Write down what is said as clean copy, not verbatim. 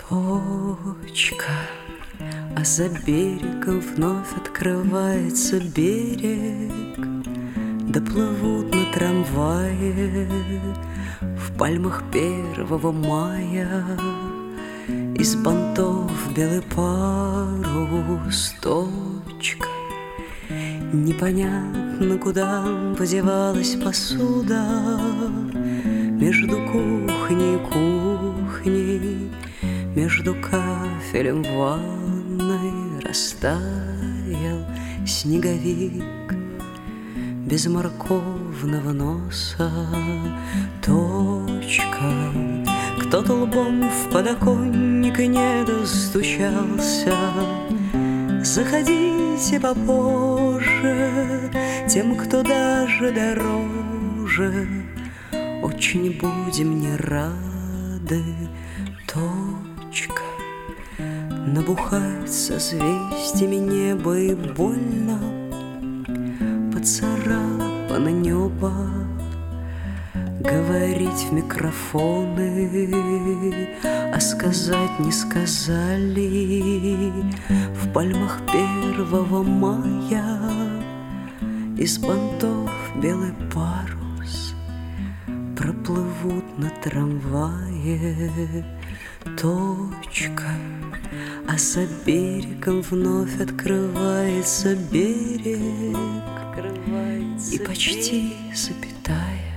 Точка, а за берегом вновь открывается берег. Доплывут на трамвае в пальмах 1 мая. Из бантов белый парус. Точка, непонятно, куда подевалась посуда. Между кухней и кухней, между кафелем в ванной растаял снеговик без морковного носа. Точка, кто-то лбом в подоконник не достучался. Заходите попозже, тем, кто даже дороже. Очень будем не рады. Точка, набухает созвездиями небо и больно поцарапано небо. Говорить в микрофоны, а сказать не сказали. В пальмах 1 мая из бантов белый парус. Проплывут на трамвае. Точка, а за берегом вновь открывается берег. И почти запятая